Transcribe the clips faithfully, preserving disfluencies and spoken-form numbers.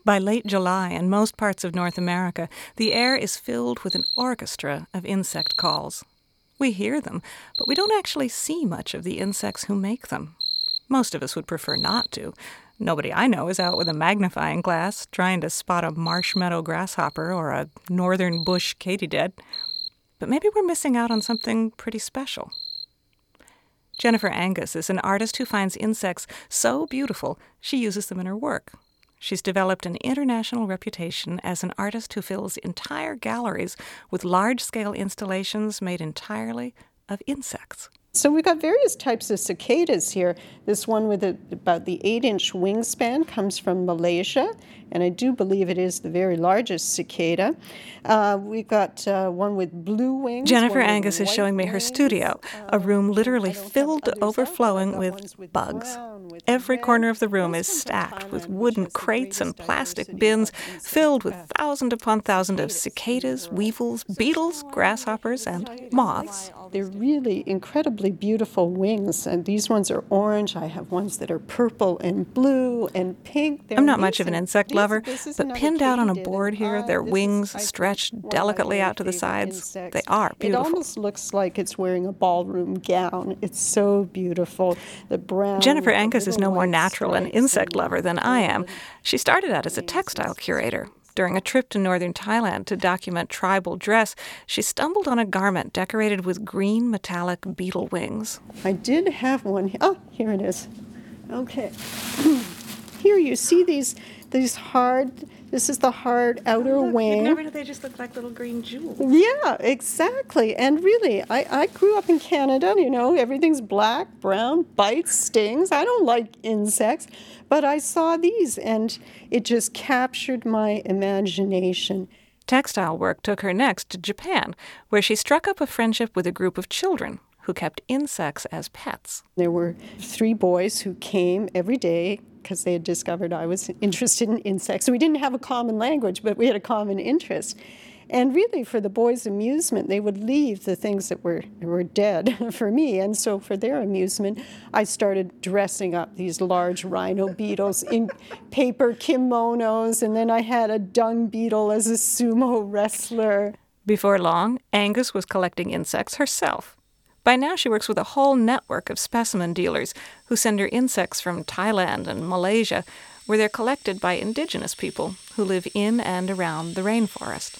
By late July in most parts of North America, the air is filled with an orchestra of insect calls. We hear them, but we don't actually see much of the insects who make them. Most of us would prefer not to. Nobody I know is out with a magnifying glass trying to spot a marshmallow grasshopper or a northern bush katydid. But maybe we're missing out on something pretty special. Jennifer Angus is an artist who finds insects so beautiful she uses them in her work. She's developed an international reputation as an artist who fills entire galleries with large-scale installations made entirely of insects. So we've got various types of cicadas here. This one with a, about the eight-inch wingspan comes from Malaysia, and I do believe it is the very largest cicada. Uh, we've got uh, one with blue wings. Jennifer Angus is showing me her studio, a room literally filled to overflowing with bugs. Every corner of the room is stacked with wooden crates and plastic bins filled with thousand upon thousand of cicadas, weevils, beetles, grasshoppers, and moths. They're really incredibly beautiful wings, and these ones are orange. I have ones that are purple and blue and pink. They're I'm not amazing. Much of an insect lover, but pinned out on a board here, their wings stretched delicately out to the sides. They are beautiful. It almost looks like it's wearing a ballroom gown. It's so beautiful. The brown. Jennifer Angus is no more natural an insect lover than I am. She started out as a textile curator. During a trip to northern Thailand to document tribal dress, she stumbled on a garment decorated with green metallic beetle wings. I did have one. Oh, here it is. Okay. Here you see these these hard, this is the hard outer oh, look, wing. You'd never know they just look like little green jewels. Yeah, exactly. And really, I, I grew up in Canada, you know, everything's black, brown, bites, stings. I don't like insects, but I saw these and it just captured my imagination. Textile work took her next to Japan, where she struck up a friendship with a group of children who kept insects as pets. There were three boys who came every day because they had discovered I was interested in insects. So we didn't have a common language, but we had a common interest. And really, for the boys' amusement, they would leave the things that were, were dead for me. And so for their amusement, I started dressing up these large rhino beetles in paper kimonos, and then I had a dung beetle as a sumo wrestler. Before long, Angus was collecting insects herself. By now, she works with a whole network of specimen dealers who send her insects from Thailand and Malaysia, where they're collected by indigenous people who live in and around the rainforest.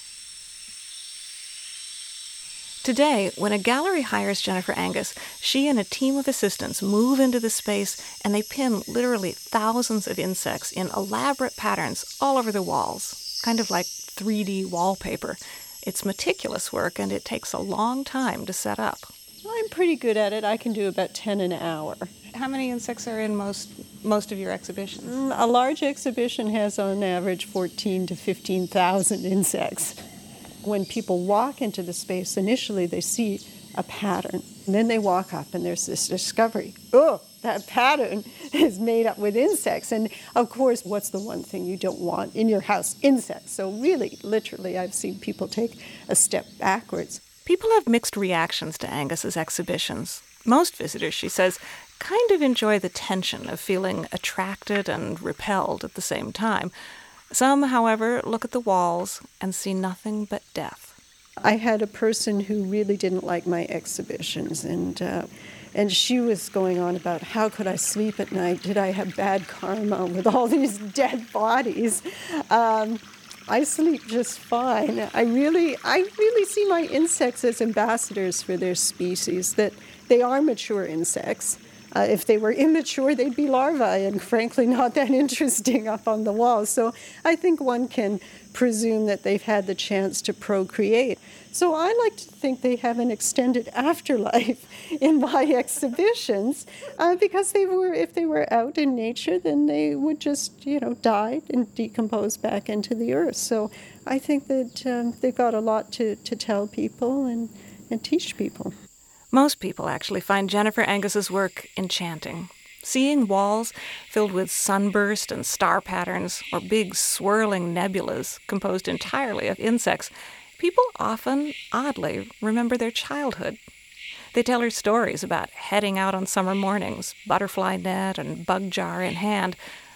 Today, when a gallery hires Jennifer Angus, she and a team of assistants move into the space and they pin literally thousands of insects in elaborate patterns all over the walls, kind of like three D wallpaper. It's meticulous work and it takes a long time to set up. I'm pretty good at it. I can do about ten an hour. How many insects are in most most of your exhibitions? Mm, a large exhibition has on average fourteen to fifteen thousand insects. When people walk into the space, initially they see a pattern. And then they walk up and there's this discovery. Oh, that pattern is made up with insects. And of course, what's the one thing you don't want in your house? Insects. So really, literally, I've seen people take a step backwards. People have mixed reactions to Angus's exhibitions. Most visitors, she says, kind of enjoy the tension of feeling attracted and repelled at the same time. Some, however, look at the walls and see nothing but death. I had a person who really didn't like my exhibitions, and uh, and she was going on about how could I sleep at night? Did I have bad karma with all these dead bodies? Um, I sleep just fine. I really, I really see my insects as ambassadors for their species, that they are mature insects. Uh, if they were immature, they'd be larvae, and frankly not that interesting up on the wall. So I think one can presume that they've had the chance to procreate. So I like to think they have an extended afterlife in my exhibitions, uh, because they were, if they were out in nature, then they would just, you know, die and decompose back into the earth. So I think that um, they've got a lot to, to tell people and, and teach people. Most people actually find Jennifer Angus's work enchanting. Seeing walls filled with sunburst and star patterns, or big swirling nebulas composed entirely of insects, people often, oddly, remember their childhood. They tell her stories about heading out on summer mornings, butterfly net and bug jar in hand,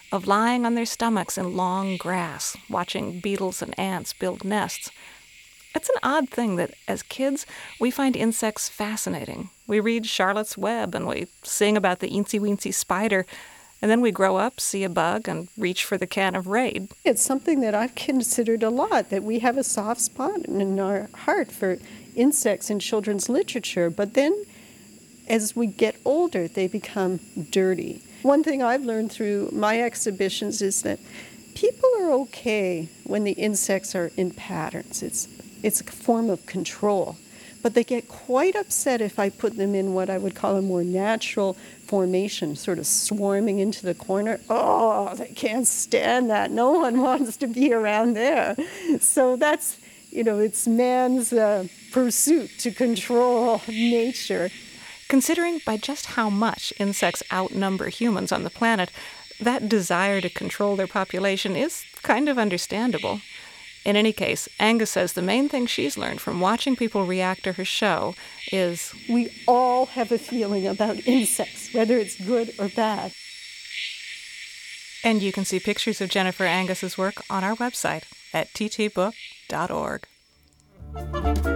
of lying on their stomachs in long grass, watching beetles and ants build nests. It's an odd thing that, as kids, we find insects fascinating. We read Charlotte's Web and we sing about the eensy-weensy spider, and then we grow up, see a bug, and reach for the can of Raid. It's something that I've considered a lot, that we have a soft spot in our heart for insects in children's literature, but then as we get older, they become dirty. One thing I've learned through my exhibitions is that people are okay when the insects are in patterns. It's It's a form of control. But they get quite upset if I put them in what I would call a more natural formation, sort of swarming into the corner. Oh, they can't stand that. No one wants to be around there. So that's, you know, it's man's uh, pursuit to control nature. Considering by just how much insects outnumber humans on the planet, that desire to control their population is kind of understandable. In any case, Angus says the main thing she's learned from watching people react to her show is we all have a feeling about insects, whether it's good or bad. And you can see pictures of Jennifer Angus's work on our website at t t book dot org.